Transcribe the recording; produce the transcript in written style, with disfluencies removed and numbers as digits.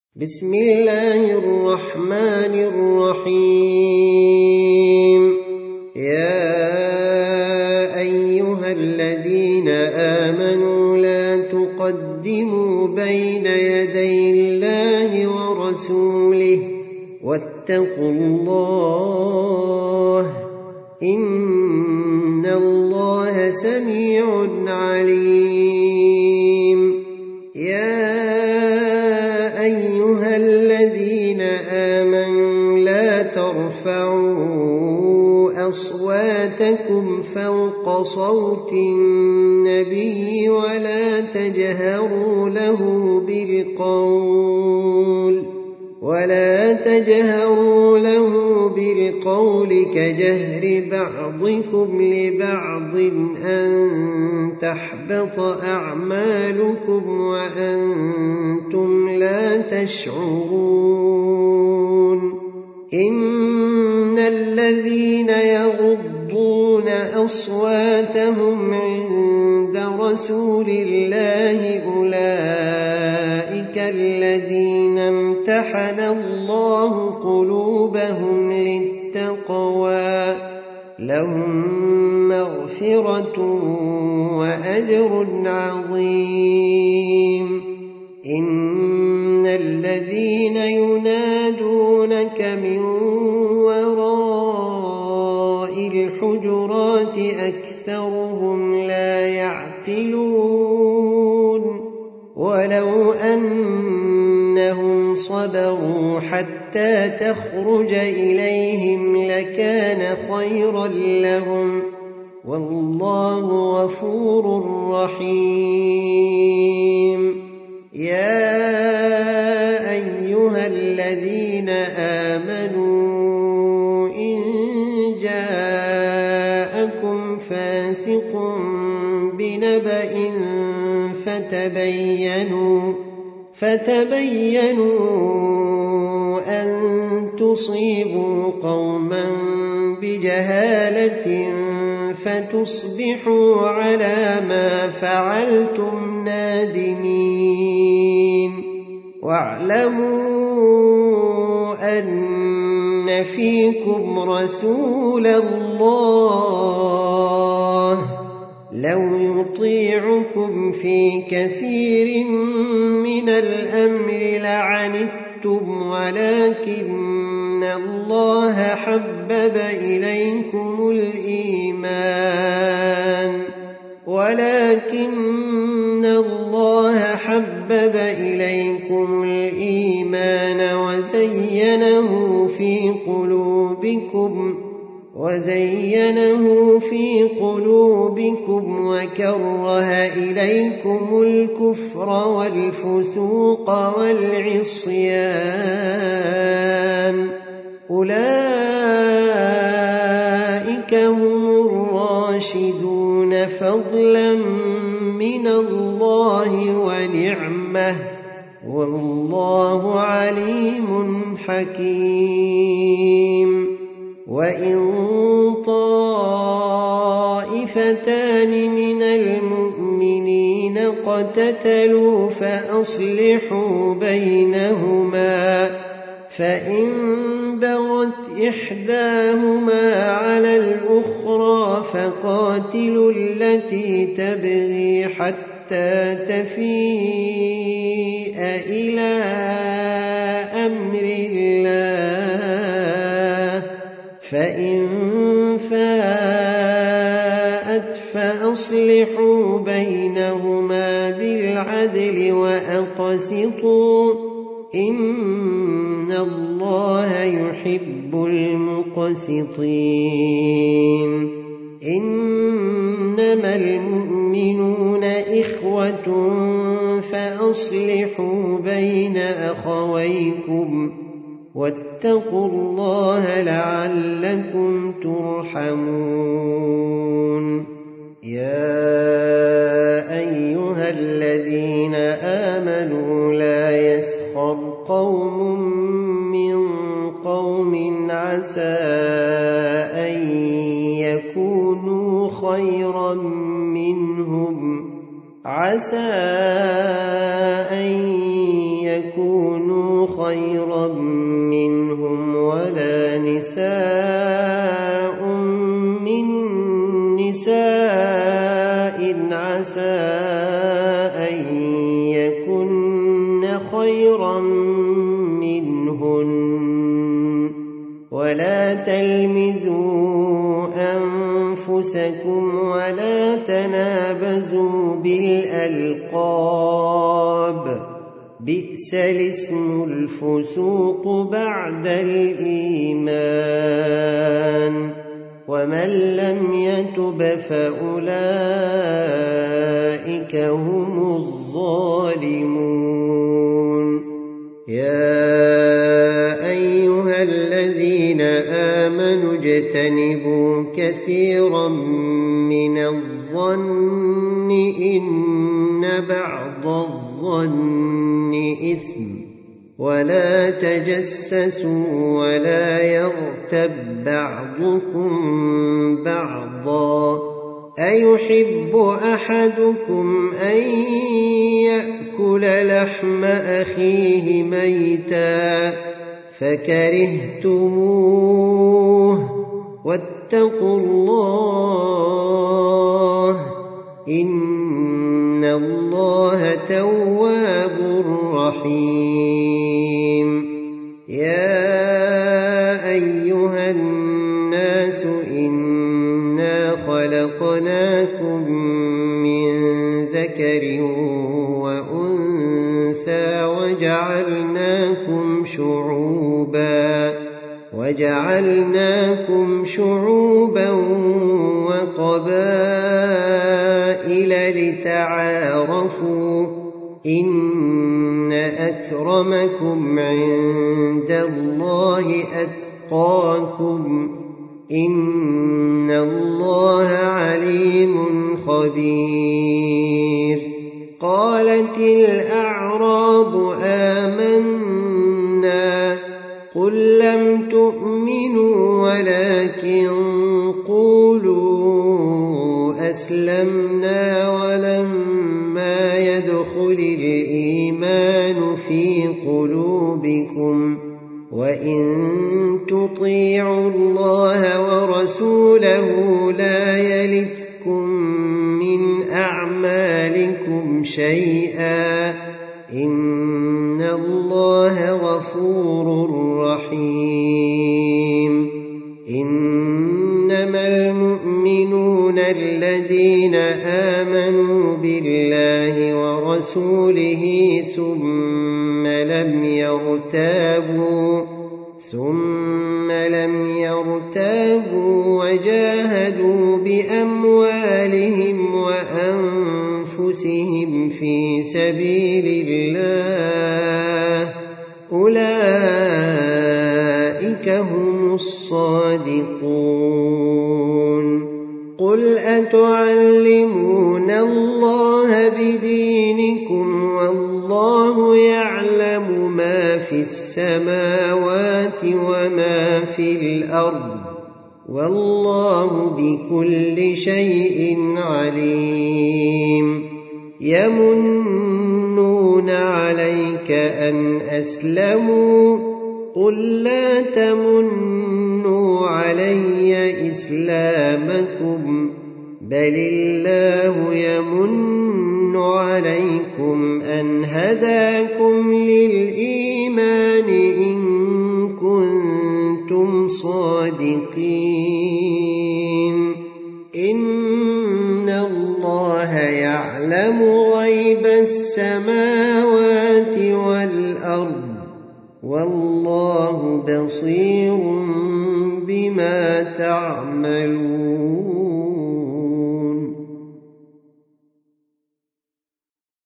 بسم الله الرحمن الرحيم. يا أيها الذين آمنوا لا تقدموا بين يدي الله ورسوله واتقوا الله إن الله سميع عليم. يا أيها الذين آمنوا لا ترفعوا أصواتكم فوق صوت النبي ولا تجهروا له بالقول كجهر بعضكم لبعض أن تحبط أعمالكم وأنتم لا تشعرون. إن الذين يغضون أصواتهم عند رسول الله أولئك الذين امتحن الله قلوبهم للتقوى لهم مغفرة وأجر عظيم. إن الذين ينادونك من وراء الحجرات أكثرهم لا يعقلون. ولو أنهم صبروا حتى تخرج إليهم لكان خيرا لهم والله غفور رحيم. يا أيها الذين آمنوا إن جاءكم فاسق بنبأ فتبينوا أن تصيبوا قوما بجهالة فتصبحوا على ما فعلتم نادمين. واعلموا أن فيكم رسول الله لو يطيعكم في كثير من الأمر لعنتم ولكن الله حبب إليكم الإيمان وزينه في قلوبكم وكره إليكم الكفر والفسوق والعصيان أولئك هم الراشدون فضلا من الله ونعمة والله عليم حكيم. وإن طائفتان من المؤمنين اقتتلوا فأصلحوا بينهما فإن بغت إحداهما على الأخرى فقاتلوا التي تبغي حتى تفيء إلى أمر الله فإن فاءت فأصلحوا بينهما بالعدل وأقسطوا إن الله يحب المقسطين. إنما المؤمنون إخوة فأصلحوا بين أخويكم واتقوا الله لعلكم ترحمون. يا أيها الذين آمنوا لا يسخر قوم من قوم عسى أن يكونوا خيرا منهم عسى أن يكونوا خيرا منهم ولا نساء من نساء عسى أن يكن خيرا منهن ولا تلمزوا أنفسكم ولا تنابزوا بالألقاب بئس الاسم الفسوق بعد الإيمان ومن لم يتب فأولئك هم الظالمون يا أيها الذين آمنوا اجتنبوا كثيرا من الظن إن بعض الظن إثم ولا تجسسوا ولا يغتب بعضكم بعضا أيحب أحدكم أن يأكل لحم أخيه ميتا فكرهتموه واتقوا الله إن الله تواب رحيم يا أيها الناس إنا خلقناكم من ذكر وأنثى وجعلناكم شعوبا وقبائل لتعارفوا إن أكرمكم عند الله أتقاكم إن الله عليم خبير قالت الأعراب آمنا قل لم تؤمنوا ولكن قولوا أسلمنا ولما يدخل الإيمان في قلوبكم وإن تطيعوا الله ورسوله لا يلتكم من أعمالكم شيئا إن الله غفور رحيم إنما المؤمنون الذين آمنوا بالله ورسوله ثم لم يرتابوا وجاهدوا بأموالهم وأنفسهم في سبيل الله أولئك هم الصادقون قل أتعلمون الله بدينكم والله يعلم ما في السماوات وما في الأرض والله بكل شيء عليم يمنون عليك أن أسلموا قل لا تمنوا علي إسلامكم بل الله يمن عليكم أن هداكم للإيمان إن كنتم صادقين إن الله يعلم غيب السماوات والأرض والله بصير بما تعملون